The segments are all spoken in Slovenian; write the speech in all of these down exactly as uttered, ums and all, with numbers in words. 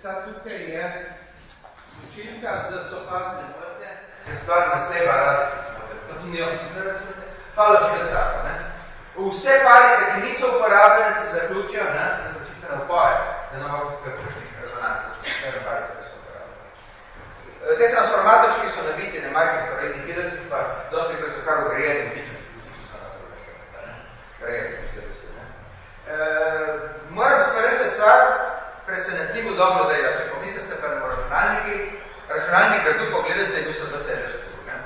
ta tukaj je učinka za sopazne motnje, je stvar naseba radijske motnje. To ni ne razumete. Hvala še tako, ne? Vse parice, ki niso uporabljene, se zaključijo, ne? In počite na upoje, da ne mogo kakšnih rezonantov, vse parice, ki so uporabljene. Te transformatorčki so nabiti, ne majhnih porednih hidrcih, pa dosti krat so kar ugrijeni, vtično, vtično so na druga še, ne? Grejeni, vtično, ne? E, moram sporediti stvar, presenetljivo dobro dela. Če pomislite pa na računalniki, računalnik, ker tu pogledate, je bil sem da seže skoro, ne?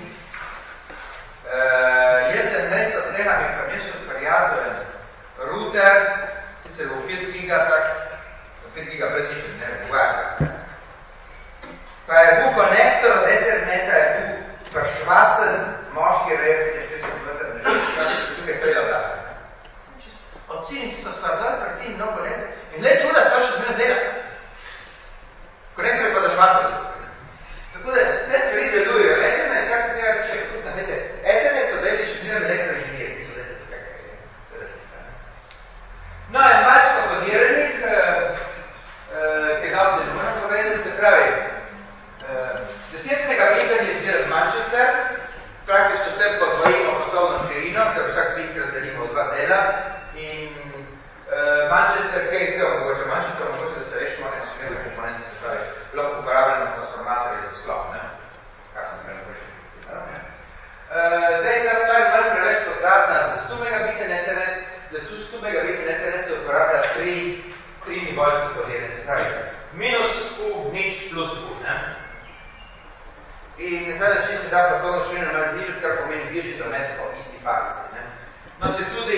Uh, jaz se dnes odneham in prinesel prijatelj router, ki se v pet giga, tak, v pet giga brez nič ne pogovarjati. Pa je bil konektor od interneta, je bil prašvasen moški rep, nešte se kilometer ne tukaj streljal da. Od cinim, ki so spardali, pred cinim mnogo nekaj. In gled čuda, sto še zmene dela. Konektor je pa zašvasen. Tako da, te stvari delujejo. Ethernet, kar se tega reče, kot na nete, Ethernet so deli še zmerno elektroinženir, ki so deli tukaj, kaj je. No, en malčko kodiranik, ki je dal se ne moram povedati, se pravi, deset megabitov je izvira z Manchester, praktično vse podvojimo poslovno širino, ker vsak pitkrat delimo v dva dela, in Manchester, kaj je omogoče? Manchester omogoče, da se rešimo enosmerne komponente, se pravi, lahko uporabljamo transformatorje za slov, ne? Kar sem prej navrši s cimerom, ne? Zdaj, ta stvar je malo preveč potratna za sto megabiten internet, za tu sto megabiten internet se uporablja tri, tri nivojske podelje, se pravi, minus U, nič plus U, ne? In na ta način se da poslovno širino malo znižiti, kar pomeni višji domet po isti parici, ne? No, se tudi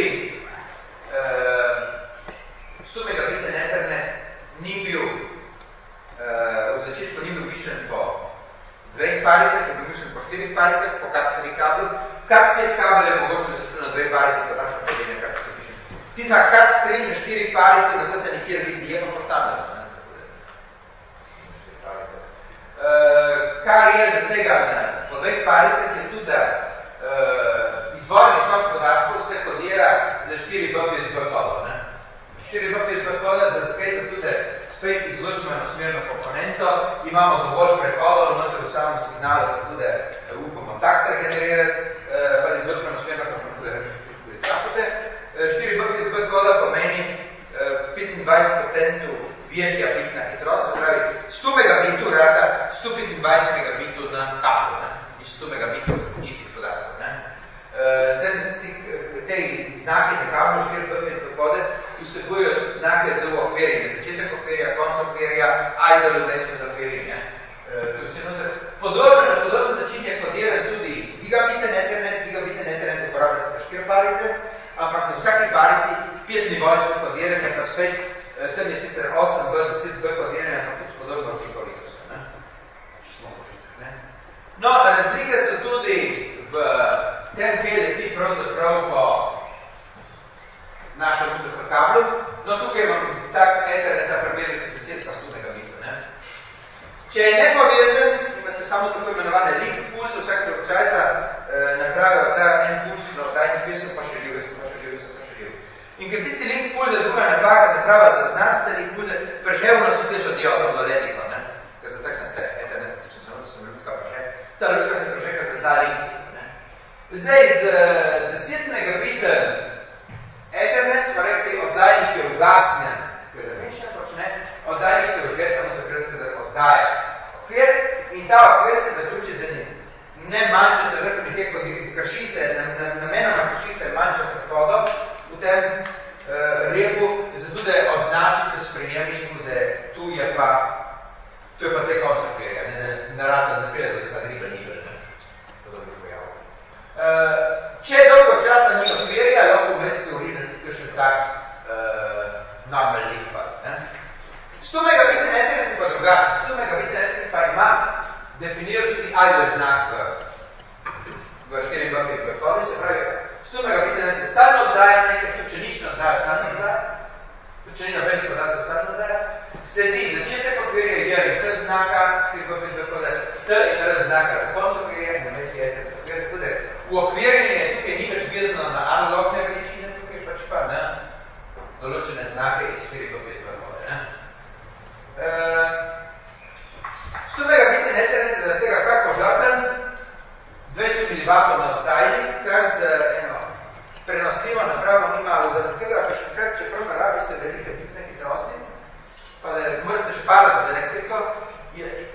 sto megabiten internet ni bil, uh, v začetku ni bil višen po dveh paricah, je bil višen po štirih paricah, po kat tri kabel. Kat pet kabel je mogoče, da se šlo na dve parice, pa takšno podelje, kar se višen. Tisa kat tri na štiri parice, da to se nikjer vidi, je pa poštandeno. Uh, kar je za tega ne, po dveh paricah je tudi, da uh, izvorni tok podatkov se kodira za štiri bit kodov, ne? štiri bit koda za zakaj za tudi spet izločimo enosmerno komponento, imamo dovolj prekodov, noter v samem signalu, da tudi U kontaktor generirati, uh, pa da izločimo enosmerno komponento, tudi štiri bit koda pomeni uh, petindvajset procentov večja bitna hitrost, se pravi sto megabitov rata sto petindvajset megabitov na kabel, ne? In sto megabitov čistih podatkov, ne? Uh, te znake na kablu štiri bit kode vsebujejo tudi znake za okvirjenje, začetek okvirja, konc okvirja, idle vmesno okvirjenje. Uh, podobno na podoben način je kodiran tudi gigabiten internet, gigabiten internet uporablja se za štiri parice, ampak na vsaki parici pet nivojsko kodiranje, pa spet uh, tam je sicer osem bit, deset bit kodiranje, ampak tudi podobno učinkovitost. No, razlike so tudi v tem peleti pravzaprav po našem kablu. No, tukaj imam tak eterneta primerjati deset pa sto megabitov, ne? Če je nepovezen, imate samo tako imenovane link pulse, vsak drug časa eh, napravijo ta en puls na oddajni pisem, pa še živ, pa še živ, pa še živ. In ker tisti link pulse, druga napaka naprava za znanstveni pulse, preževno so težo diodno dolediko, ne? Ker se tak nastaje eterneta, če sem vrlo, sem ljudska preže. Sta ljudska se preže, ker se zda link. Zdaj, z deset megabiten Ethernet smo rekli, oddajnik je ugasnjen, ker da večja počne, oddajnik se vžge samo takrat, kada oddaja okvir in ta okvir se zaključi z enim. Ne manjče se vrti nekaj, kot krši se, namenoma krši se manjče se kodo v tem uh, repu, zato da označite sprejemniku, da tu je pa, tu je pa zdaj konc okvirja, ne, ne, ne rada naprej, da je ta riba ni vel, ne, to dobro pojavlja. Uh, če dolgo časa ni okvirja, lahko vmes se urine tukaj še tak uh, normal link pass, ne. sto megabitni internet pa drugače. sto megabitni internet pa ima definiral tudi idle znak v, v štiri bit kodi, se pravi, sto megabitni internet stalno oddaja nekaj, tudi če nič ne oddaja, stalno oddaja, tudi če ni nobenih podatkov, stalno oddaja, sledi začetek okvirja, je in T znaka, štiri bit kodi, T in R znaka za konc okvirja, in vmes je eternetni okvir, tako da v okvirjenje tukaj ni več vezano na analogne veličine, tukaj pač pa na določene znake iz štiri bit kodi, ne. Uh,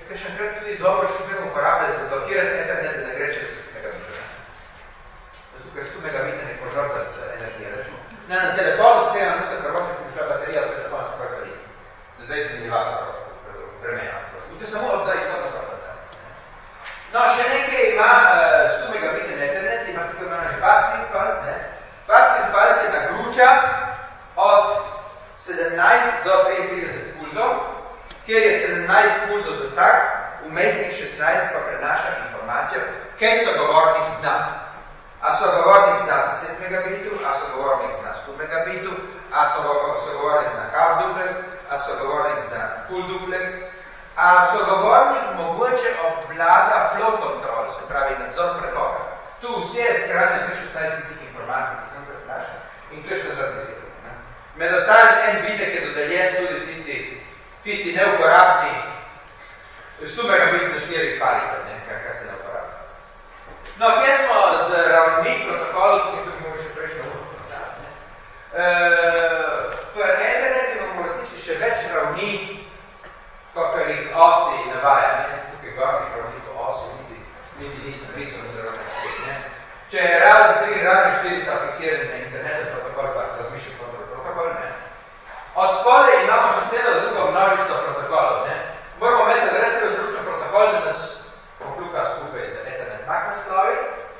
kaj še enkrat tudi dobro šifrem uporabljati za blokirati internet, da ne gre čez sto megabitov. Zato, ker sto megabitov ne požrtati za energije. Rečemo, ne, na telefonu ste na nekaj prvosti, ki šla baterija, to je telefon tako kvari. Na dvajset milivatov premena. To je samo zdaj izhodno stopno. No, še nekaj ima uh, sto megabitov na internet, ima tako imenovani fasting pulse, ne. Fasting pulse je nagruča od sedemnajst do triintrideset pulzov, kjer je sedemnajst pulzov za tak, vmesnih šestnajst pa prenaša informacijo, kaj sogovornik zna. A sogovornik zna deset megabitov, a sogovornik zna sto megabitov, a sogovornik zna half duplex, a sogovornik zna full duplex, a sogovornik mogoče obvlada flow control, se pravi nadzor pretoka. Tu vse je skrajno kaj šestnajst tih informacij, ki sem prenaša in kaj še za deset. Med ostalim en videk je dodeljen tudi tisti, tisti neuporabni sto megabitni štiri palice, ne, kar, kar se ne uporablja. No, kje smo z ravnmi protokolov, ki tudi bomo še prejšnjo uro postaviti. Pri internetu imamo resnici še več ravni, kakor jih osi navaja. Ne, jaz tukaj gornih ravni po osi, niti, niti nisem risal na ravni štiri. Če je ravni tri, ravni štiri so fiksirani na internetu protokol, pa razmišljam kontrol protokol, ne. Od spode imamo še celo drugo množico protokolov, ne. Moramo imeti adresno razručno protokol, da nas pokluka skupaj z Ethernet M A C naslovi.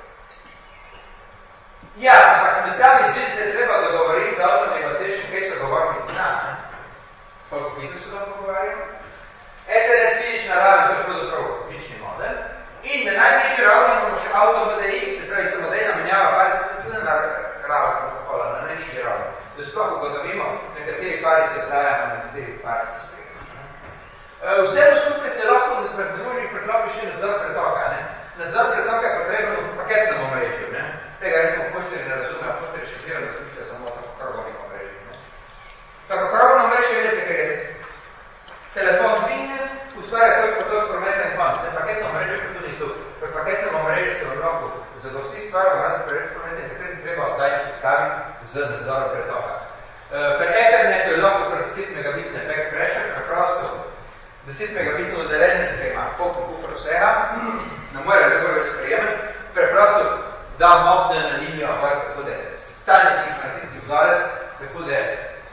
Ja, ampak mi sami zvidi se je treba dogovoriti za automatičen, kaj so govornik zna, ne. Koliko hitro se lahko pogovarjamo. Ethernet fizična raven, to je pravzaprav fizični model. In na najnižji ravni imamo še auto-modeli, se pravi samodejna menjava parice, tudi na raven protokola, na najnižji ravni. Da sploh ugotovimo, na kateri parice dajamo, na kateri parice sprejemo. Vsemu skupaj se lahko pred družnih preklopi še nadzor pretoka. Ne? Nadzor pretoka je potreben v paketnem omrežju. Ne? Tega recimo pošteri ne razume, pošteri šefiram, da smišlja samo tako krovovim omrežju. Tako krovno omrežje, veste, kaj je telefon vinne, ustvarja toliko toliko prometen konc. Paketno omrežje pa tudi tu. Pri paketnem omrežju se v roku zadosti stvar, vrati preveč prometen, takrat je treba oddajati postaviti z nadzorom pretoka. Pri Ethernetu je lahko pri deset megabitne back pressure, preprosto deset megabitno oddeljenje, se ima koliko kufr vsega, ne more veliko več sprejemati, preprosto da motne na linijo, tako da stalni sinhronizacijski vzorec, tako da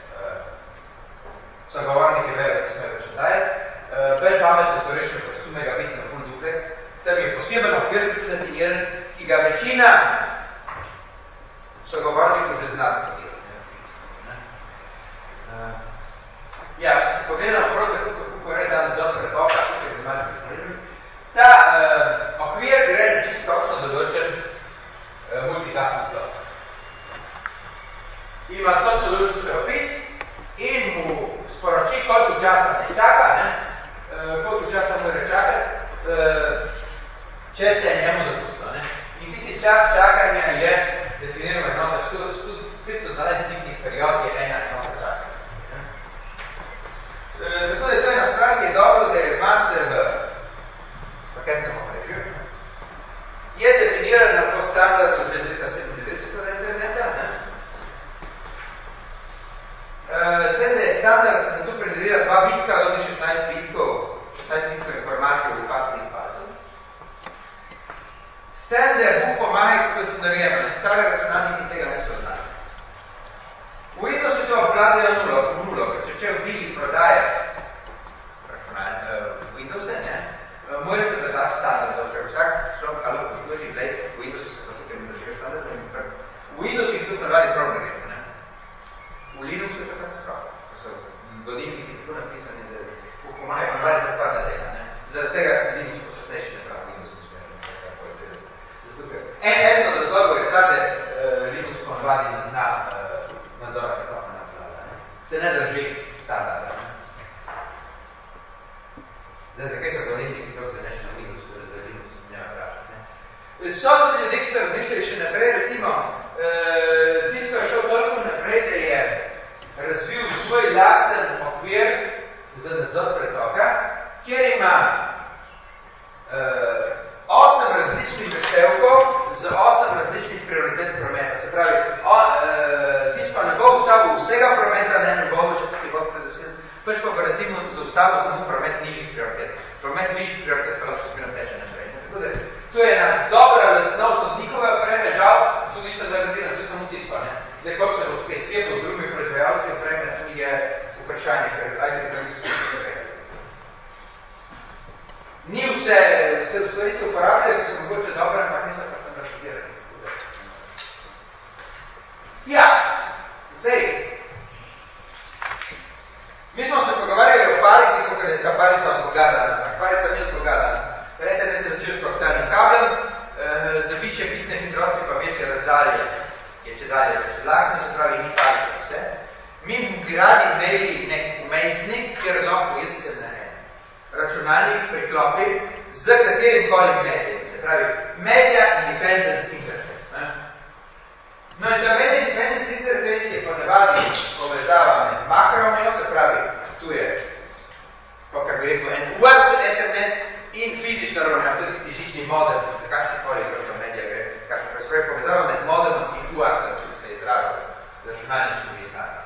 sogovorniki vejo, da sme več dajati. Bolj pametno torej še po sto megabitno full duplex, tam je poseben okvir definiran, ki ga večina sogovornikov že zna podirati. Ja, če se pogledamo prav tako, kako gre ta nadzor pretoka, tukaj je malo pripravljen, ta uh, okvir gre na čisto točno določen uh, multicast naslov. Ima točno določen opis in mu sporoči, koliko časa ne čaka, ne? Uh, koliko časa mora čakati, uh, če se je njemu dopustilo. Ne? In tisti čas čakanja je definiran enota, sto petsto dvanajst dnevnih period je ena enota čakanja. Tako da je to ena stvar, ki je dobro, da je master v paketnem omrežju. Je definirana po standardu že leta sedemindevetdeset od interneta. Ne? Zdaj, da je standard, da se tu predelira dva bitka, do šestnajst bitkov, šestnajst bitkov informacije v fasting fazu. Standard mu pomaga, kot naredimo, stare računalniki tega ne so znali. V Windowsu to obvladajo nulo, nulo, ker če če v Bili prodaje Windowse, ne, mora se da ta standard, ker vsak človek ali posluži, gled, v Windowsu se pa tukaj ne držijo standard, v Windowsu jih tudi navadi programiramo, ne. V Linuxu je to katastrofa, ko so godiniki tako napisani, da pomaga navadi ta stvar na tega, ne. Zaradi tega Linux počasnejši ne pravi Windowsu usmerjeno. En eno od razlogov je ta, da Linux ponavadi ne zna nadzora pretoka na vlada. Se ne drži standarda. Zdaj, zakaj so govorniki, ki to zaneš na Windows, da Linux ne vprašati? So tudi ljudje, ki so razmišljali še naprej, recimo, eh, Cisco je šel toliko naprej, da je razvil svoj lasten okvir za nadzor pretoka, kjer ima eh, osem različnih zahtevkov z osem različnih prioritet prometa. Se pravi, o, e, Cisco ne bo ustavil vsega prometa, ne, ne bo, če tudi bo prezasil. pač pa recimo zaustavil samo promet nižjih prioritet. Promet nižjih prioritet pa lahko še spino teče naprej. Tako da, to je ena dobra lesnov od njihove opreme, žal, tudi še za razina, to je samo tisto, ne. Zdaj, kot se bo kaj svet od drugih proizvajalcev opreme, tu je vprašanje, ker ajde tranzijsko opreme. Ni vse, vse stvari se uporabljajo, ki so mogoče dobre, ampak niso pa standardizirani. Ja, zdaj, mi smo se pogovarjali o palici, kako je ta palica odbogadana. Palica ni odbogadana. Verjete, da ste začeli s koaksialnim kablem, e, za više bitne hitrosti pa večje razdalje, je če dalje več vlakne, se pravi, ni palica vse. Mi bi radi imeli nek umestnik, kjer lahko jaz se ne računalnik priklopi z katerim koli medijem, se pravi, media independent interface. Ne? No in ta media independent interface je ponavadi povezava med makromejo, se pravi, tu je, kakor bi rekel, en U R L internet in fizično ravnja, to je tisti žični model, za kakšni koli vrsto medija gre, kakšno pa spravi povezava med modelom in U R L, če se je izrazil, računalnik tudi izrazil.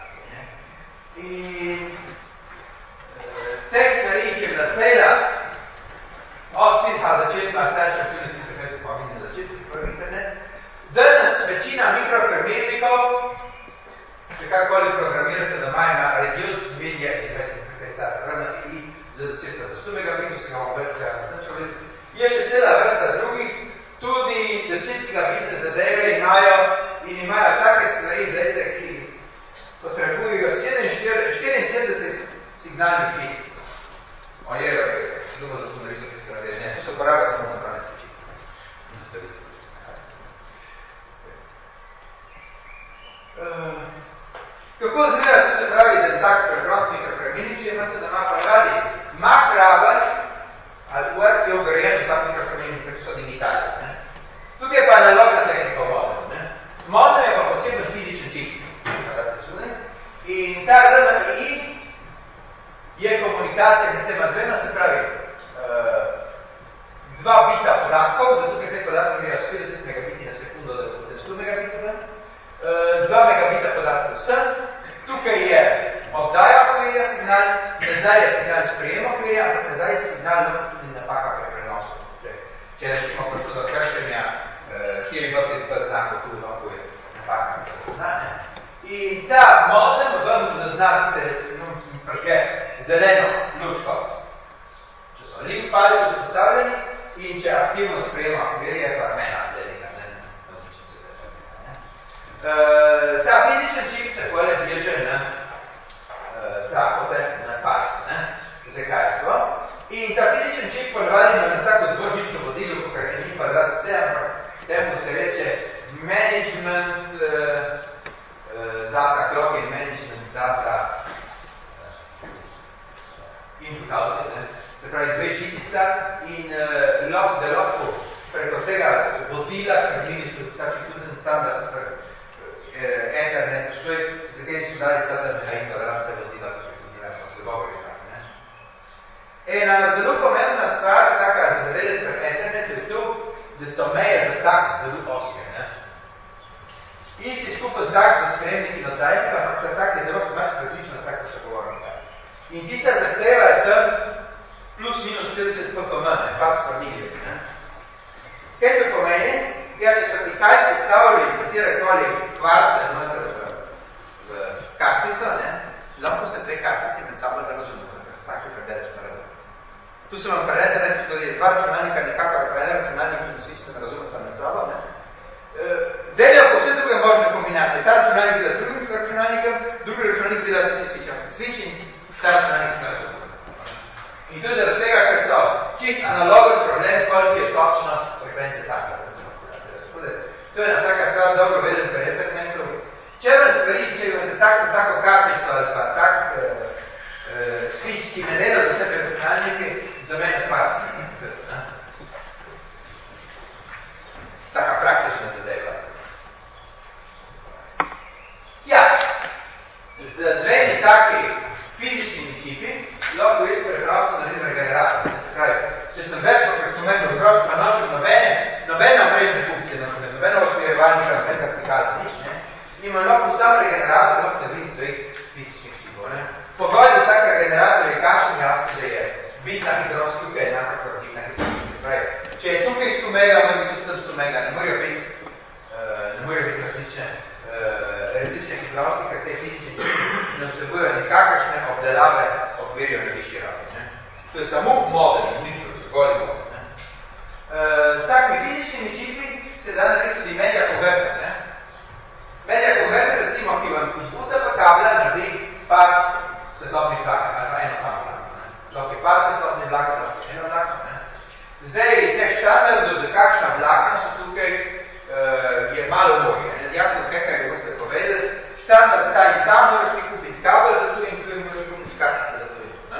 In teh stvari, ki je bila cela od tistega začetka, tečna tudi tistega, kaj se pomeni na začetku, prvi internet, danes večina mikropremjernikov, če kakoli programirate doma, ima reduced media interface, R M I za deset za sto megabitov, se ga bomo več jasno. Je še cela vrsta drugih, tudi deset megabitne zadeve imajo in imajo take stvari, gledajte, ki potrebujejo štiriinsedemdeset signalnih fit. Ojej, dobro, da smo naredili tiskano reč. Ne, to se uporablja samo na pravne sveči. Uh, kako izgleda, to se pravi, da je tak preprost mikropremjernik, če imate doma pa radi Mac raven ali U R L je ograjen vsak mikropremjernik, ker so digitalni. Tukaj je pa analogna tehnika model. Model je pa posebno fizičen čip. In ta R M I je komunikacija med tema dvema, se pravi uh, dva bita podatkov, zato ker te podatke imajo petdeset megabiti na sekundo, da bodo sto megabitov, uh, dva megabita podatkov sem, tukaj je oddaja okvirja signal, nazaj je signal sprejema okvirja, ampak nazaj je signal in napaka pri prenosu. Če, če rečemo prišlo do kršenja uh, štiri dva znakov, tu lahko je napaka pri znanje. In ta modem vam zazna, da se pražge zeleno lučko. Če so link palice vzpostavljeni in če aktivno sprejema okvirje, je pa rumena delika. Uh, ta fizičen čip se pojene bliže na uh, trakote na palice, zakajstvo. In ta fizičen čip ponavadi na tako dvožično vodilo, kakor ni pa rad vse, ampak temu se reče management uh, data clock in management data uh, input output, ne? Se pravi dve žici sta in uh, lahko, da lahko preko tega vodila, ker žili so takšni tudi standard pre, uh, Ethernet, poštoj, za kaj so dali standard za in kvadrat se vodila, ki so tudi nekaj slebogo in tako, ne? Ena zelo pomembna stvar, taka zavedeti pre Ethernetu je to, da so meje za tak zelo oske, ne? Isti skupen tak za spremnik in oddajnika, ampak ta tak je zelo mač kritično tak, ko se govorimo. In tista zahteva je tam plus minus štirideset P P M, ne, pač per milijon. Kaj to pomeni? Ja, če so Kitajci stavili katerekoli kvarce noter v, v kartico, ne, lahko se dve kartici med sabo ne razumemo, tako predeleš na razum. Tu se vam prede, ne, tudi je dva računalnika, nekako prede računalnika, in svi se ne razumesta med sabo, ne. Delajo po vse druge možne kombinacije. Ta računalnik dela z drugim računalnikom, drugi računalnik dela z switchom. Switch in ta računalnik se ne. In to je zaradi tega, ker so čist analogen problem, koliko je točno frekvence taka. To je ena taka stvar dobro vedeti pri internetu. Če vam stvari, če imate tako, tako kartico ali pa tak uh, uh, switch, ki ne dela do sebe računalniki, za mene pas. Taka praktična zadeva. Ja, z dvemi taki fizičnimi čipi lahko jaz preprosto naredim regenerator. Če sem več kot instrumentov vprost, pa nočem nobene, nobene omrežne funkcije, nočem nobene osmirevalnika, nobenega stikala, nič, ne? Imam lahko sam regenerator, lahko naredim z dveh fizičnih čipov, ne? Pogoj za taka generator je kakšen jasno, da je bitna hitrost tukaj enaka kot bitna hitrost. Če je tukaj sto mega, mora biti tudi tam sto mega, ne morajo biti, uh, ne morajo biti različne, uh, različne hitrosti, ker te fizične ne vsebujejo nikakršne obdelave okvirjev na višji ravni. Ne? To je samo model, ni goli model. Ne? Uh, s takimi fizičnimi čipi se da narediti tudi media converter. Ne? Media converter, recimo, ki vam izbuta pa kabla naredi par svetlobnih vlaken, ali pa eno samo vlaken. Lahko je par svetlobnih vlaken, lahko je eno vlaken. Ne? Zdaj, teh standardov za kakšna vlakna so tukaj uh, je malo mnogi. Jasno, kaj kaj boste povedali, standard ta in ta moraš ti kupiti kabel za to in tukaj moraš kupiti kartice za to in to.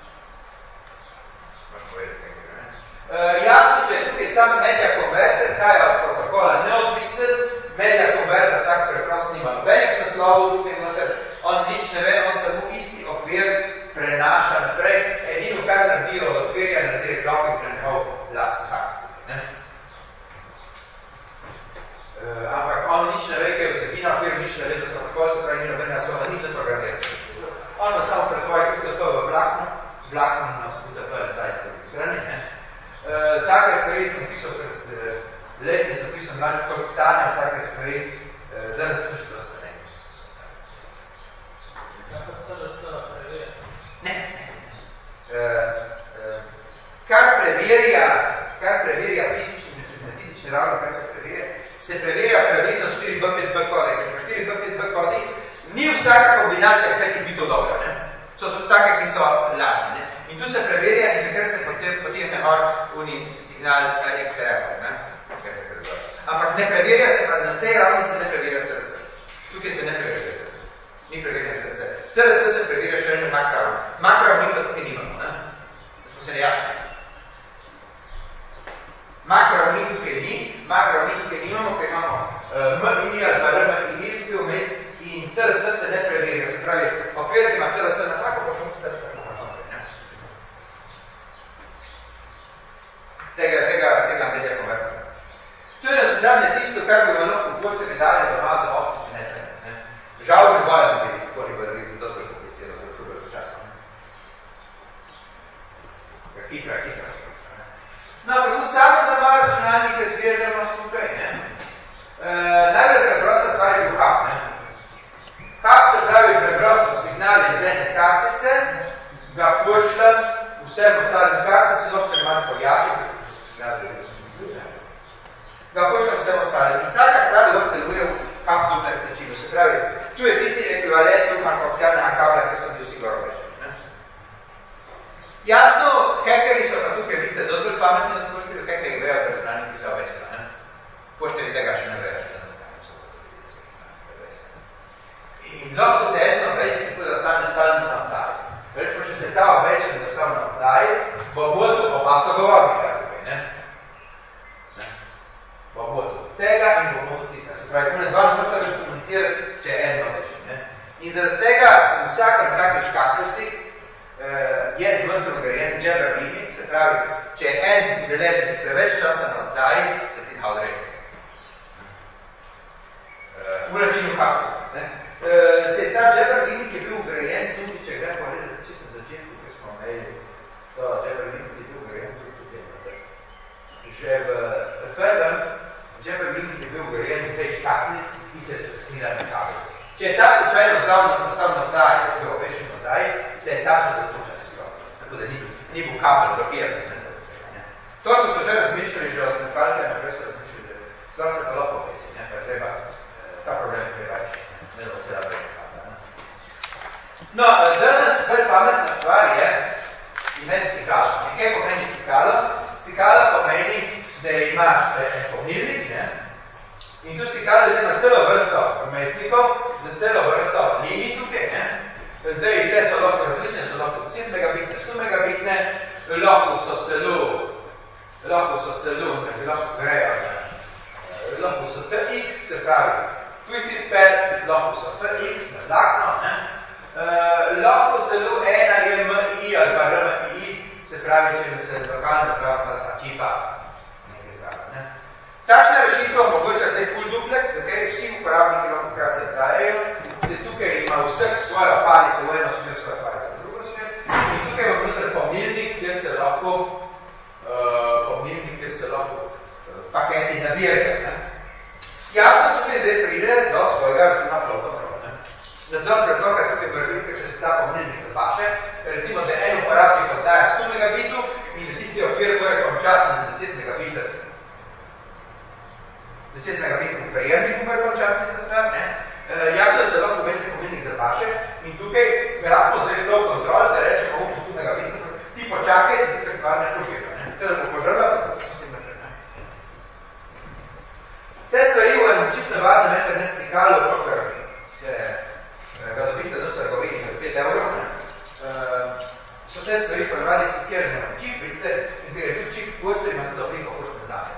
Moraš povedati, kaj kaj. Uh, jasno, če je tukaj sam media converter, kaj je od protokola neodvisen, media converter tak preprosto nima nobenih naslovov, tukaj noter, on nič ne ve, on samo isti okvir prenaša naprej, edino kar naredijo od okvirja naredi klopik na njihov lastni hak. Uh, ampak on nič ne ve, kaj je vsebina okvir, nič ne ve za protokol, se pravi, ni nobena slova, nič za programirati. On pa samo pretvoji U T P v vlakno, vlakno na U T P nazaj v strani. Uh, take stvari sem pisal pred uh, letni, sem pisal mlač, koliko stane, take stvari, uh, danes sem što da se ne. Kako C D C preverja? Ne, ne. Uh, uh, kar preverja, kar preverja fizični, na fizični ravni, kar se preverja, se preverja pravilno štiri B pet B kodi. Ker štiri B pet B kodi ni vsaka kombinacija, kaj ti bi to dobro, ne? So to take, ki so ladni, ne? In tu se preverja in takrat se potem, potem nehor uni signal X R F, ne? Ampak ne preverja se, pa na tej ravni se ne preverja C D C. Tukaj se ne preverja C D C. Ni preverja C D C. C D C se preverja še na makravni. Makravni pa tukaj nimamo, ne? Da smo se ne jasni. Makravni tukaj ni, makravni tukaj nimamo, ker imamo uh, M in I ali pa R M in I tukaj vmes in C D C se ne preverja. Se pravi, okvir ima C D C na tako, pa še C D C na tako. Tega, tega, tega media converter. To je na zadnje tisto, kar bi vam lahko boste vidali doma za optične netrene. Ne? Žal ne bojo biti, kako ne bojo biti, to je komplicirano, to je šuber za časom. Hitra, hitra. No, kako samo da malo računalnike zvežemo skupaj, ne? E, najbolj preprosta stvar je bil hub, ne? Hub se pravi preprosto signal iz ene kartice, ga pošljem vsem ostalim karticam, no se ne malo pojaviti, ga pošljem vsem ostalim. In taka stvar lahko deluje v hub duplex načinu. Se pravi, tu je tisti ekvivalent markovcijalnega kabla, ki so bili vsi gorobešeni. Jasno, hekeri so pa tukaj vice dovolj pametni, da pošteri hekeri vejo računalniki za obesla. Pošteri tega še ne vejo, še ne stane. In lahko se eno obesla, tako da stane stalno na obdaji. Rečemo, če se ta obesla ne ostane na obdaji, bo bodo pa pa so govornika tukaj, ne? Bo bodo tega in bo bodo tista. Se pravi, ne dva ne možda več komunicirati, če je eno obesla, ne? In zaradi tega v vsakem takih škatlici je zvrtno grejen Jabber limit, se pravi, če je en udeleženec preveč časa na oddaji, se ti zha odreče. V načinu kaktus. Se je ta Jabber limit je bil grejen tudi, če grem povedati, čisto v začetku, ko smo imeli, to Jabber limit je bil grejen tudi tukaj. Že v prvem Jabber limit je bil grejen v tej škatli, ki se je sesnila na kabel. Če je ta slučajno postavno oddaji, da je obešen oddaji, se je ta se zaključa se sklopil. Tako da ni, ni bil kabel blokiran. Toliko so že razmišljali, že od nekvalite naprej so razmišljali, da zdaj se pa lahko obesi, ne, pa je treba, ta problem je treba reči, ne da vse naprej kabla. No, danes bolj pametna stvar je imeti stikalo. In kaj pomeni stikalo? Stikalo pomeni, da ima en pomnilnik, ne, in tu stikalo ima celo vrsto vmesnikov, za celo vrsto linij tukaj, ne. Zdaj, te so lahko različne, so lahko deset megabitne, sto megabitne, lahko so celo, lahko so celo, nekaj lahko grejo, lahko so T X, se pravi, twisted pad, lahko so F X, nadakno, ne. Lahko celo ena je M I ali pa R M I, se pravi, če ste lokalna zdravna za čipa, nekaj zdravna, ne. Takšna rešitev omogoča zdaj full duplex, za kaj vsi uporabniki lahko kratke trajejo, se tukaj ima vseh svojo palico, v eno smer, svojo palico v drugo smer, in tukaj imamo noter pomnilnik, kjer se lahko, uh, pomnilnik, kjer se lahko uh, paketi nabirajo. Jasno, tukaj zdaj pride do svojega računa flow-control. Nadzor pretoka tukaj prvi, ker če se ta pomnilnik zapaše, recimo, da en uporabnik oddaja sto megabitov in da tisti okvir mora končati na deset megabitov. deset megabitov prejemnik mora končati za stvar, ne? E, jasno, da se lahko pomeni pomnilnik zapaše in tukaj lahko zdaj flow-control, da rečemo v sto megabitov, ti počakaj, se tukaj stvar ne požira, ne? Teda bo požrla, pa to s tem naprej, ne? Te stvari v enem čisto navadnem internet stikalu, dokler se ga dobiste do trgovini za pet evrov, ne? Uh, so te stvari ponavadi stikirane na čipice in ker je tudi čip gosto, ima tudi obliko košne znake.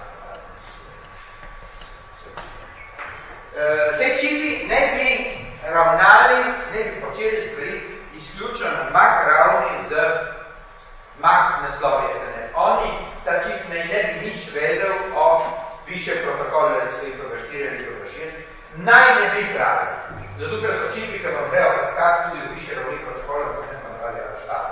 Uh, te čipi ne bi ravnali, ne bi počeli stvari izključno na Mac ravni z Mac naslovi internet. Oni, ta čip ne, ne bi nič vedel o više protokolu, recimo I P v štiri ali I P v šest, naj ne bi pravi. Zato, ker so čipi, ki vam grejo predskati tudi v više ravni protokolu, pa ne vam radi razštava.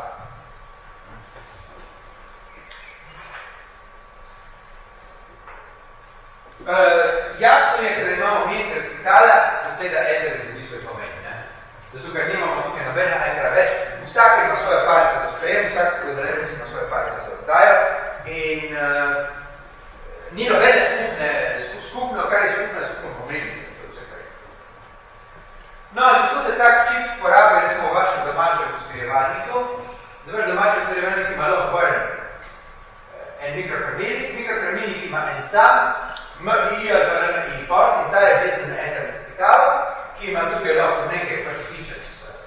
Uh, jasno je, ker imamo mi interstitala, da seveda eder izgubi svoj pomen. Ne? Zato, ker nimamo tukaj nobena edera več, vsak ima svojo palico za sprejem, vsak odrebenc ima svojo palico za oddajo in uh, ni nobene skupne, skupno, kar je skupno, je skupno pomembno. No, in tako se tak čip porabi, recimo, v vašem domačem spirjevalniku. Domač domačem spirjevalnik ima lahko en mikrokrmilnik, mikrokrmilnik ima en sam, M I ali pa R M I port in ta je vezan na Ethernet stikalo, ki ima tukaj lahko nekaj pašotiček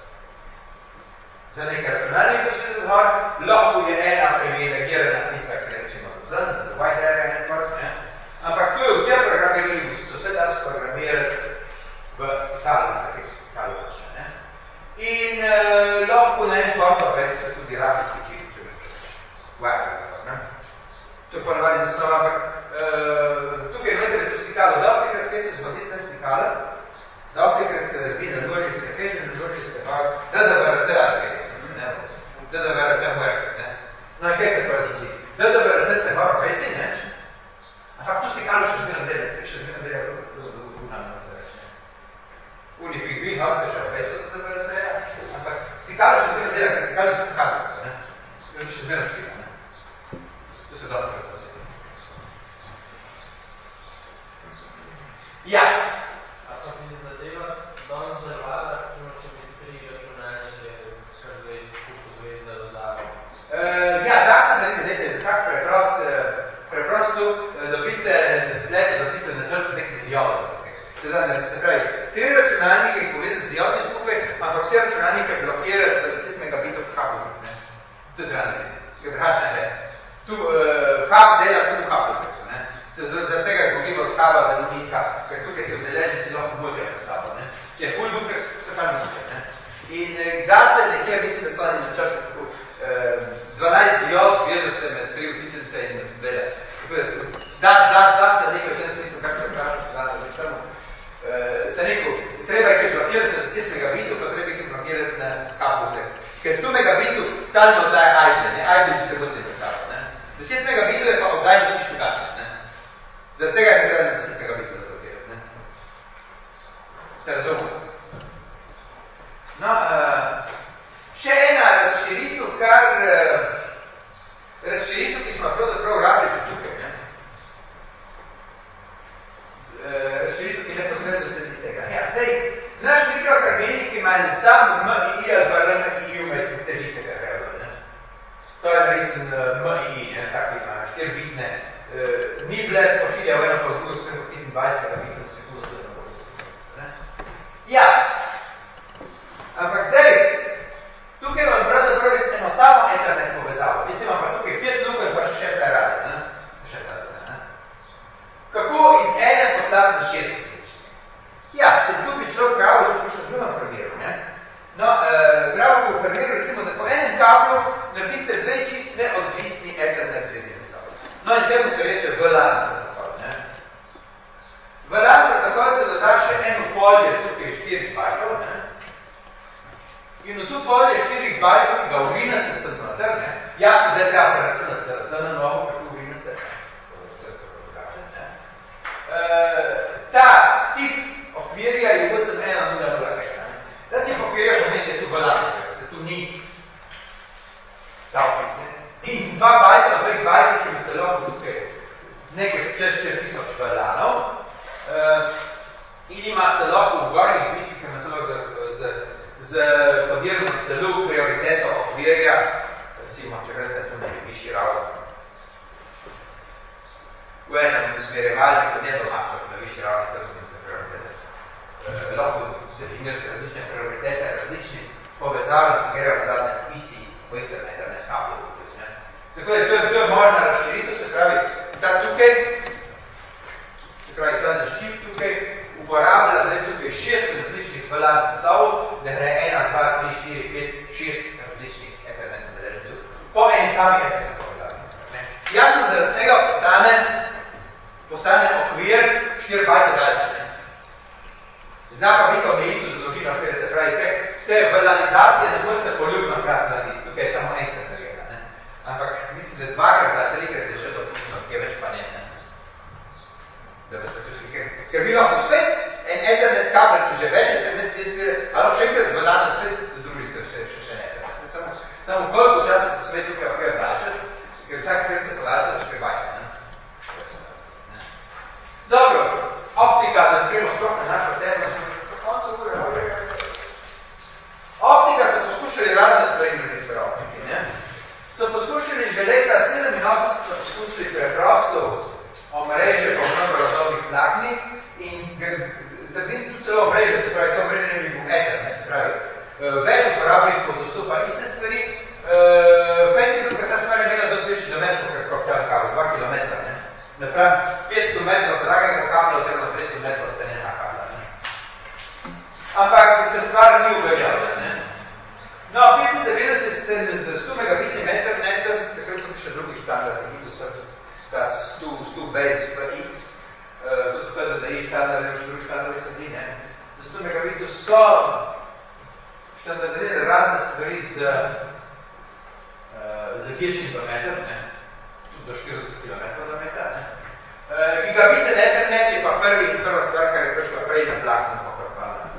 za nekaj računalnikov se zgor, lahko je ena privilegirana tista, ki je rečemo za white area network, ne? Ampak tu je vse programirljivo, ki so vse da sprogramirati v stikalo, na kakaj so stikalo vaše, ne? In uh, lahko na en port obvesti se tudi radijski čip, če bi white network, ne? To je ponavadi zasnova, ampak uh, tukaj imate to stikalo, dosti krat, kaj se zgodi s tem stikalo, dosti krat, kada vi naložite feče, naložite pa da da V R T, ne? Da da V R T work, ne? No, kaj se pa zgodi? Da da V R T se mora vesi, ne? Ampak to stikalo še zmerno dela, še zmerno dela, kako nam se reče. Uni pri Greenhouse se še vesi od da V R T-ja, ampak stikalo še zmerno dela, ker stikalo je stikalo, ne? Še zmerno štika, ne? To se dosti razloži. Ja. A pa bi zadeva danes delovala, recimo, če bi tri računalnike, kar zdaj skupaj zvezda vzalo? Uh, ja, da se naredite, dajte, za tak preprost, preprosto dobiste splet, dobiste načrt z nekaj diodov. Se, se pravi, tri računalnike jih povezati z diodni skupaj, ampak vse računalnike blokirati za deset megabitov kabelov. To je treba narediti. Drugačne ne. Tu uh, hub dela samo v hubovcev, ne. Zaradi tega je pogibalj huba zelo nizka, ker tukaj se vdeljeni celo motijo med sabo, ne. Če je full book, se pa niče, ne. In da se nekje, mislim, da so oni začrti tako uh, dvanajst diod, videli ste med tri vtičence in dele. Da, da, da se nekaj v tem smislu, kako se vprašam, da ne samo. Uh, se rekel, treba je blokirati na deset megabitov, pa treba je blokirati na hubovcev. Ker sto megabitov stalno oddaja Idle, ne, Idle bi se godili predstavljati, ne. deset megabitov je pa oddajno čisto gasno, ne. Zaradi tega je treba na deset megabitov zablokirati, ne. Ste razumeli? No, uh, še ena razširitev, kar uh, razširitev, ki smo pravzaprav rabili že tukaj, ne. Uh, razširitev, ki neposredno sledi iz tega. Ja, zdaj, naš mikrokrmilnik ima en sam M I ali pa R M I vmes težice, kar grejo, ne. To je resen uh, M I, ne, tako ima, štirbitne, uh, ni bled, pošilja v eno pa drugo s petindvajset megabitov v sekundo, tudi na bodo ne. Ja, ampak zdaj, tukaj vam pravzaprav eno samo internet povezavo, vi ste imam pa tukaj pet lukov in pa še šesta rade, ne. Šesta rade, ne. Kako iz ene poslati na šest tisoč? Ja, če tu bi človek pravo, to bi še v drugem primeru, ne. No, uh, pravo bo v primeru, recimo, da po enem kablu narediste dve čist neodvisni internet zvezi med sabo. No, in temu se reče V LAN protokol, ne. Valjano takoj se doda še eno polje, tukaj štirih bajtov, ne? In v to polje štirih bajtov, ki ga urinaste sem noter, ne? Jasno, da je treba preračunati za, za na novo, kako urinaste, ne? E, ta tip okvirja je v sem ena nula nula nekaj, ne? Ta tip okvirja pomeni, da je tu valjano, da tu ni ta opis, ne? In dva bajta, dveh bajta, ki bi se lahko tukaj nekaj čez štiri tisoč valjanov, uh, in imate lahko v gornjih bitih, ki ima z, z, z podirno celo prioriteto okvirja, recimo, če gledate tu nekaj višji ravno. V enem usmerjevalniku, ne domačo, na višji ravni, to so misle prioritete. Uh, lahko definirate različne prioritete, različni povezave, ki grejo v zadnje isti, po istem internet kablu. Tako da to je, to je možna razširitev, se pravi, ta tukaj, se pravi, ta zaščip tukaj uporablja zdaj tukaj šest različnih valjanih stavov, da gre ena, dva, tri, štiri, pet, šest različnih eternetov deležcev. Po eni sami eternetov valjanih. Jasno, zaradi tega postane, postane okvir štiri bajte daljše. Zna pa biti omejitev za dolžino, ker se pravi, te, te valjanizacije ne boste poljubno krat narediti, tukaj je samo enkrat. Ampak mislim, da dvakrat, da trikrat je že dopustno, ki je več pa ne. ne. Da boste tušli, ker, ker bi lahko spet en ethernet kabel, ki že več ethernet izbire, ali še enkrat zvoljano spet združite še, še, še ne. Samo, samo koliko časa se svet tukaj okaj vračaš, ker vsak krat se podača, da še prebajte. Dobro, optika, da primo sploh na našo temo, po koncu ure, optika so poskušali razne stvari narediti pri optiki, ne? So poskušali že leta sedeminosemdeset so poskušali preprosto omrežje po mnogorodovnih vlaknih in trdim tu celo omrežje, se pravi, to omrežje ne bi bil eter, ne, se pravi, več uporabnikov dostopa iste stvari, v Facebooku ta stvar je imela do dve kilometrov, ker koaxial kabel, dva kilometra, ne, napravim petsto metrov dragega kabla oziroma dvesto metrov cenena kabla, ne. Ampak se stvar ni uveljavila, ne. No, petindevetdeset ste z sto megabitnim internetom, takrat so še drugi standardi, ki so ta sto base v X, to so da da I standardi, še drugi standardi so bili, ne. Za sto megabitov so standardizirali razne stvari z, z večjim dometom, ne, tudi do štirideset kilometrov dometa, ne. Gigabiten internet je pa prvi in prva stvar, kar je prišla prej na vlakno, kako pa na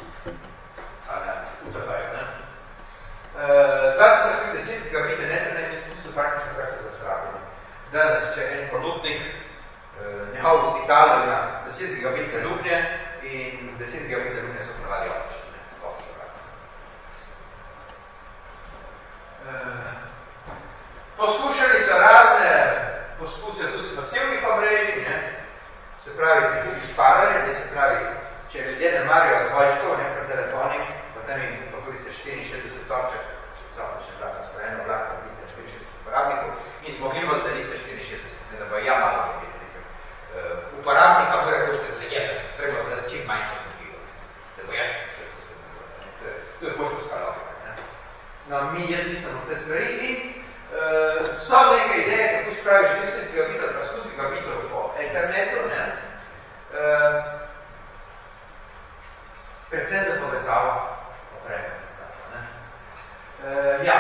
U T B-ju, ne. dva tisoč trideset gigabitne internet je tisto praktično, kar se zasrabili. Danes, če en ponudnik njihov hospital ima deset gigabitne luknje in deset gigabitne luknje so ponavadi optične. Poskušali so razne poskuse tudi pasivnih omrežij, ne? Se pravi, ki tudi šparanje, ne? Se pravi, če ljudje ne marijo dvojčkov, ne, pri telefonih, potem jim pokoriste štiriinšestdeset toček, zato še vlakno sporejeno vlakno, tiste štiriinšestdeset uporabnikov in zmogljivost, da niste štiriinšestdeset, ne, da bo ja malo nekaj. Uh, uporabnika mora košte zajebe, treba da čim manjša zmogljivost, da bo ja štiriinšestdeset. To je poštovska logika, ne. No, mi jaz nisem v te stvari in uh, so neke ideje, kako spraviš štirideset gigabitov, pa sto gigabitov po internetu, ne. Uh, predvsem za povezavo opreme. Uh, ja.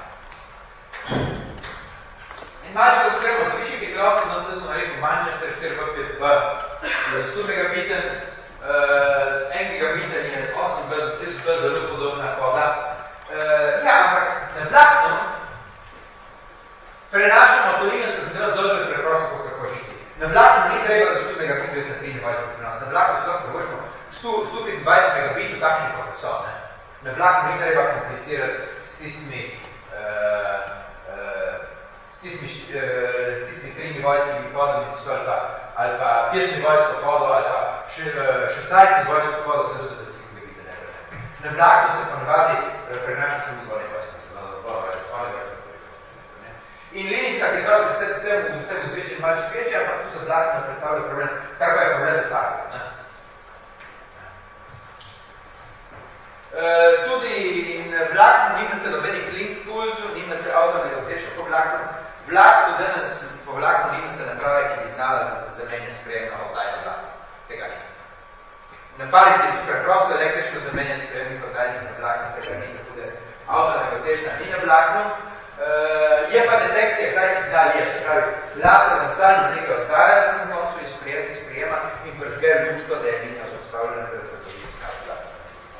In manjško opremo za višji hitrosti, no to smo rekel Manchester štiri v pet v sto megabiten, uh, en gigabiten je osem v deset v zelo podobna koda. Uh, ja, ampak na vlakno prenašamo toliko se zelo preprosto po kakožici. Na vlakno ni treba za sto megabitov na triindvajset prenos. Na vlakno se lahko privošimo sto petindvajset megabitov, takšnih pa so, ne. Na vlakno ni treba komplicirati s tistimi, uh, uh, s tistimi, uh, s tistimi triindvajsetimi kodami, ki so ali pa, ali pa petindvajset kodov, ali pa šestnajst kodov, zelo se da si megabite ne prene. Na vlakno se ponavadi uh, prenaša samo dvaindvajset kodov. In linijska hitrost je temu, temu zvečer malček večja, ampak tu se vlakno predstavlja problem, kar pa je problem za starce, ne. Uh, tudi vlakno nimate nobenih link pulzov, nimate avtomatization po vlaknu. Vlakno danes po vlaknu nimate naprave, ki bi znala za zemenje sprejemno oddajno vlakno. tega ni. Na palici je preprosto električno zamenjen spremnik oddajnih na vlaknu, tega ni, tako da avtonegocečna ni na vlaknu. Uh, je pa detekcija, kaj signal je, se pravi, laser enostavno nekaj oddaja na koncu in sprejema, sprejema in prižge lučko, da je linija zaustavljena, da je to signal laser.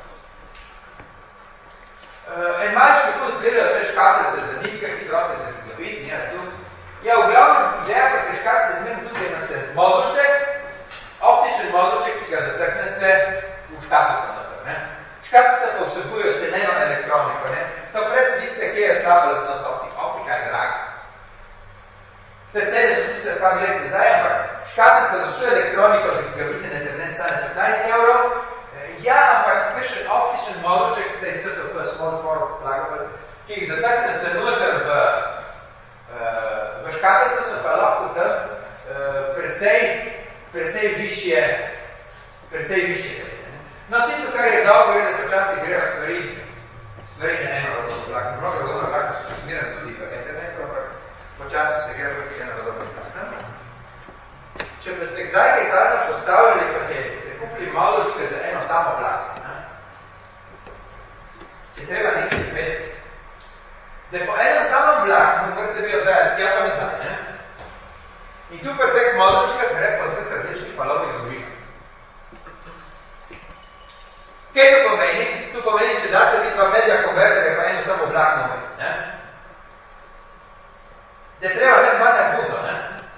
Uh, en malč, kako izgledajo te škatlice za nizke hitrote, za gigabit, nije tu. Ja, v glavnem ideja pa te škatlice zmenim tudi, da se modulček, optičen modulček, ki ga zatrkne se v škatlico naprej, ne? Škatlica pa vsebujejo ceneno elektroniko, ne? To predsedite, kje je slaba lastnost optika. Optika je draga. Te cene so sicer par let nazaj, ampak škatlica za vso elektroniko, za gigabit na internet stane petnajst evrov. Ja, ampak veš, optičen modulček, da je S T P, small form pluggable, ki jih zatrkne se noter v, v škatlico, so pa lahko tam precej, precej višje, precej višje cene. No, tisto, kar je dolgo, je, da počasi grejo stvari, stvari na eno rodobno vlakno. Mnogo rodobno vlakno so smirane tudi v internetu, ampak počasi se grejo tudi eno rodobno vlakno. Če pa ste kdaj kaj tajno postavljali, pa ste kupili modulčke za eno samo vlakno, se treba nekaj izvedeti. Da po enem samem vlaknu, kar ste bi oddajali, tja pa nazaj, ne? In tu pa tek modulčka gre po dveh različnih palovnih dobinah. Kaj to pomeni? To pomeni, če date ti dva media konverterja pa eno samo vlakno vmes, ne? Da je treba ne zvati buzo, ne?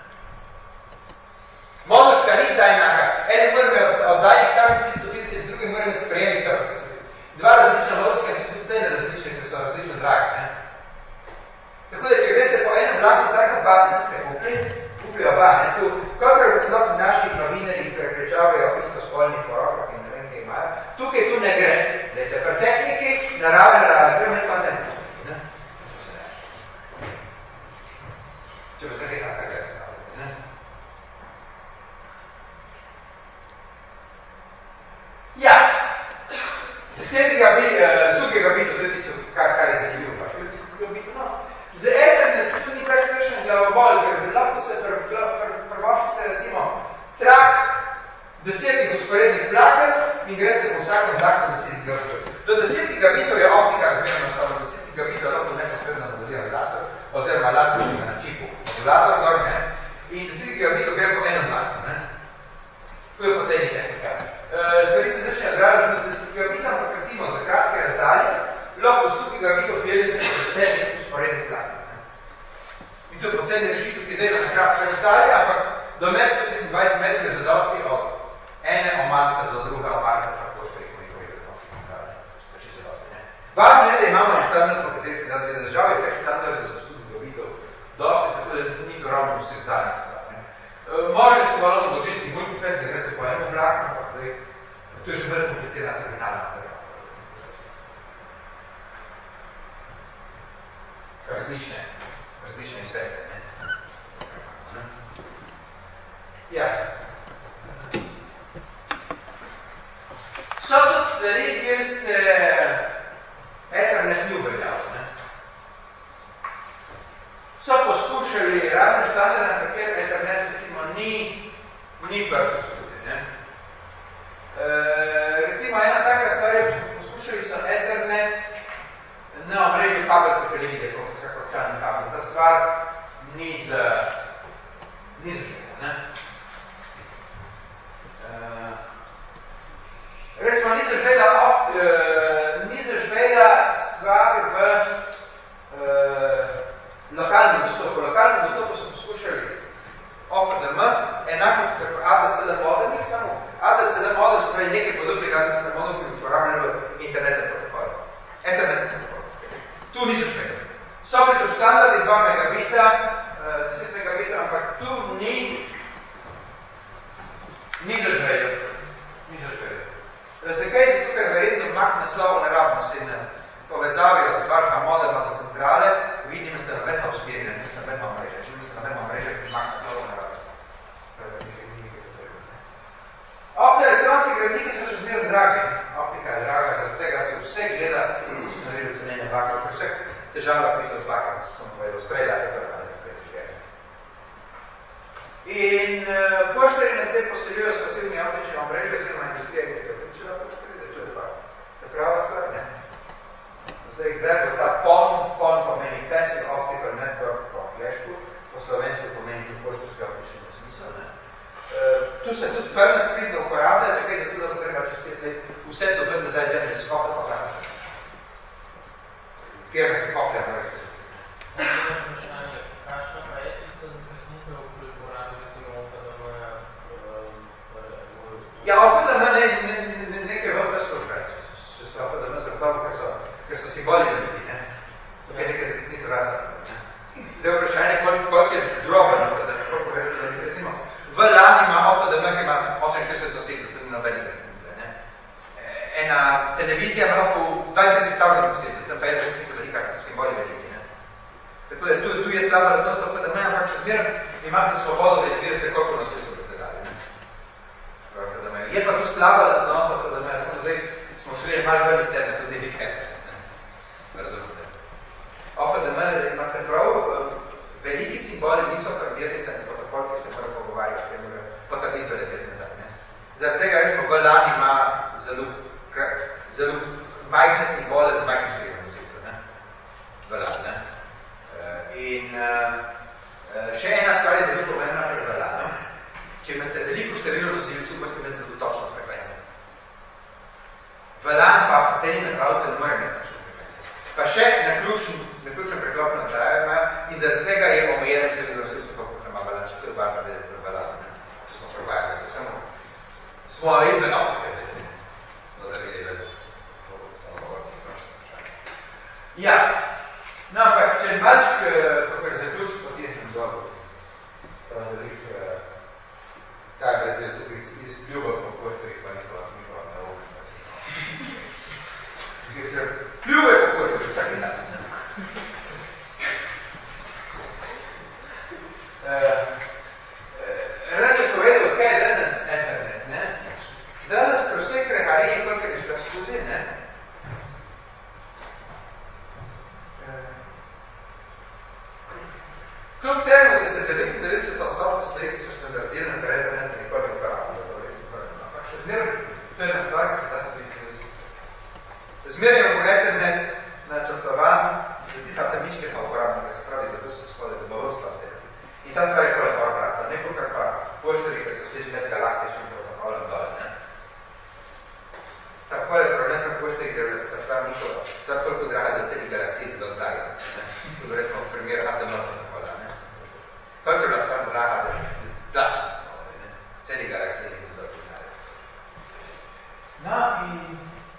Modulčka ni zdaj enaka. Eni mora oddajnik tam tisto trideset, drugi mora imeti sprejemnik tam. Dva različna modulčka in tudi cene različne, ker so različno drage, ne? Tako da, če greste po enem vlaknu, tako fasi niste kupli, kupli oba, ne? Tu, kakor v slop naših novinarjih preprečavajo istospolnih porokah in ne vem, kaj imajo, tukaj tu ne gre. Lete, pri tehniki narave narave, prema ne pa ne. Ne? Če pa se nekaj tako gleda stavljati, ne? Ja, deset gigabitov, to je tisto, kar, kar je zanimivo, pa še deset gigabitov, no. Za Ethernet to ni kar srečen glavobol, ker lahko se prvošite, recimo, trak desetih usporednih vlaken in greste po vsakem vlaku deset gigabitov. Do deset gigabitov je optika razmerno stavno, deset gigabitov lahko neposredno moduliran laser, oziroma laser na čipu, modulator gor, ne, in deset gigabitov gre po enem vlaku, ne. To je posebni tehnika. Stvari se začne odražati do deset gigabitov, ampak recimo za kratke razdalje, lahko sto gigabitov pelje po desetih usporednih vlaken. In to je posebni rešitev, ki dela na kratke razdalje, ampak do mesto triindvajset metrov je zadosti od ene omarca do druga omarca, tako spreko nekaj vedosti. Pači zadosti, ne. Važno je, da imamo internet, po kateri se da zgleda držav, je kaj standard do sto gigabitov dosti, tako da ni to ravno vseh danih stvar. Možete to malo božični multiplet, da greste po enem vlaku, ampak zdaj, to je že bolj komplicirana terminalna država. Različne, različne izvedbe, ne? Ja. So tudi stvari, kjer se Ethernet ni uveljavil, ne? So poskušali razne standarde, na kjer Ethernet recimo ni, ni brzo tudi, ne? E, recimo ena taka stvar je, poskušali so Ethernet na omrežju kabelske televizije, kot skakopčani kabel. Ta stvar ni za, ni za žena, ne? E, recimo, ni zažvela, uh, ni zažvela stvar v uh, lokalnem dostopu. V lokalnem dostopu so poskušali O F D M, enako kot A D S L model, nik samo. A D S L model so pravi nekaj podobnega A D S L model, ki bi uporabljali v internetnem protokolu. Internetnem protokolu. Tu ni zažvela. So bi to standardi dva megabita, uh, deset megabita, ampak tu ni ni zažvela. Ni zažvela. Zakaj je tukaj verjetno mak naslovo naravno naslednje povezavi od varka modela do centrale, vidim, da ste navedno uspjerjeni, da ste navedno mreže. Če da ste navedno mreže, ki mak naslovo naravno. Opte elektronske gradnike so še zmerno drage. Optika je draga, zaradi tega se vse gleda, ko se naredil cenjenje bakar, ker vseh težava pisal z bakar, sem povedal, strelja je prva, ali kaj težje. In uh, poštari nas zdaj poselijo s pasivni optičnim omrežjem, oziroma industrija, ki je pričela poštari, da to je pa se prava stvar, ne? Zdaj, example, ta PON, PON pomeni Passive Optical Network po angleško, po slovensko pomeni tudi poštarski optični smisel, ne? Uh, tu se tudi prva spritno uporablja, zakaj zato, da bo treba čez pet let vse to vrne nazaj zemlje skopa pa vračati. Firme, ki koplja mora se. Kakšna pa je tista zakasnitev pri uporabi recimo O F D M-ja? Ja, O F D M ne, ne, ne, nekaj vam več požreči. Če so O F D M zapravo, ker so, ker so simboli ljudi, ne? Tukaj nekaj zakasnitev rada. Zdaj vprašanje, koliko, koliko je droga na O F D M, koliko reči, da nekaj recimo. V LAN ima O F D M, ki ima osemintrideset dosegov, to ni nobene zakasnitve, ne? Ena televizija ima lahko dvaintrideset tablet dosegov, tam pa je zakasnitev velika, kot simboli veliki, ne? Tako da tu, tu je slaba raznost, tako da ne, ampak če zmeraj imate svobodo, da izbirate koliko nosilcev boste dali. Je pa tu slaba raznost, tako da ne, samo zdaj smo šli malo bolj iz sebe, tudi vi hekter. Razumete. O F D M imate prav, veliki simboli niso kardirni za protokol, ki se mora pogovarjati, ki mora potrditi do let nazaj. Zaradi tega recimo v LAN ima zelo, zelo majhne simbole za majhne število nosilcev. V LAN, ne? In uh, še ena stvar je zelo pomembna pri V LAN-u. Če imate veliko število nosilcev, boste imeti zelo točno frekvenco. V LAN pa ceni napravce ne more imeti točno frekvenco. Pa še naključen preklop na trajama in zaradi tega je omejeno število nosilcev, kako ima V LAN, če to je barno vedeti v LAN-u. Če smo provajali se samo, smo izven optike. Smo zaradi vedeti. Ja. No, ampak, če malčk, kako je zaključil, potem je dobro. To je velik, kaj bi zdaj tukaj izpljuval po poštarih, pa nikoli nikoli ne ovim. Pljuvaj po poštarih, tak je napisano. Rad je povedal, kaj je danes internet, ne? Danes pri vseh krehariji, koliko je šla skozi, ne? Kljub temu, da se devetindevetdeset odstotkov stvari, ki so standardizirane pred internetom, nikoli ne uporabljajo. Ampak še zmeraj, to je ena stvar, ki se da se bistveno. Zmeraj je internet načrtovan za tista temičkega uporabnika, se pravi, zato se shode, da bo vrstla v tem. In ta stvar je kole dobro rasta, nekaj pa poštari, ki so šli med galaktičnim protokolom dole, ne? Sam kole je problem pri poštari, ker sta stvar nikolo, stvar toliko draga, da celi galaksiji do zdaj, ne? Tu rečemo v primer A T M protokola, ne? Koliko je bila stvar draga, da je plačna stvar, ne? Celi galaksiji do zdaj. No in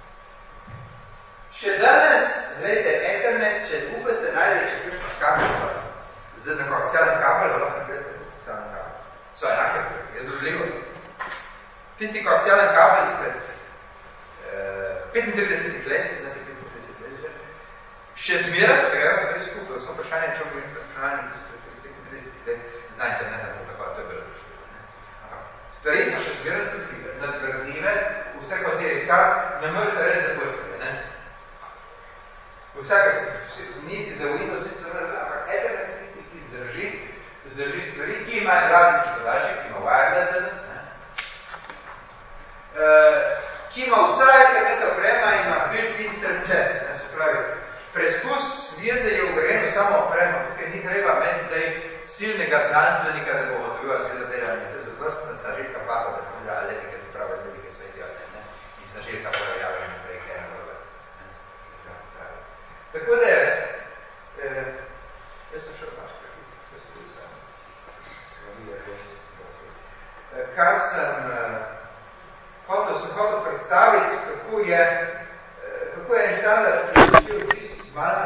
še danes, gledajte, internet, če upeste najde, če prišla kapljica z nekoaksialnim kabelom, lahko nekaj koaksialnim kabelom. So enake, je združljivo. Tisti koaksialni kabel izpred uh, petintrideset let, da se petintrideset let že, še zmeraj, da ga so bili skupaj, so vprašanje, če bi računalnik izpred petintrideset let zna internet, tako to je bilo prišlo. Stvari so še zmeraj združljive, nadgradljive, vse ozirih, kar ne morete reči za pošteve, ne? Vsaka, niti za Windows, niti za Windows, ampak Ethernet je tisti, ki zdrži, zdrži stvari, ki imajo radijski podaček, ki ima wireless danes, ne? Uh, ki ima vsa Ethernet oprema in ima built-in surplus, ne? Se pravi, preskus zvijezde je ugrajen samo oprema, tukaj ni treba imeti zdaj silnega znanstvenika, da bo gotovil zvezdadelanje. To je zato snažilka fata, da pomlja aletike, to pravi velike svetijo, ne? In snažilka pojavljanja naprej, kaj je narobe. Tako da, eh, jaz sem šel pač kakit, ko sem bil sam, sem videl res, eh, kar sem eh, hotel, sem hotel predstaviti, kako je, eh, kako je Einstein prišel v tisto z malo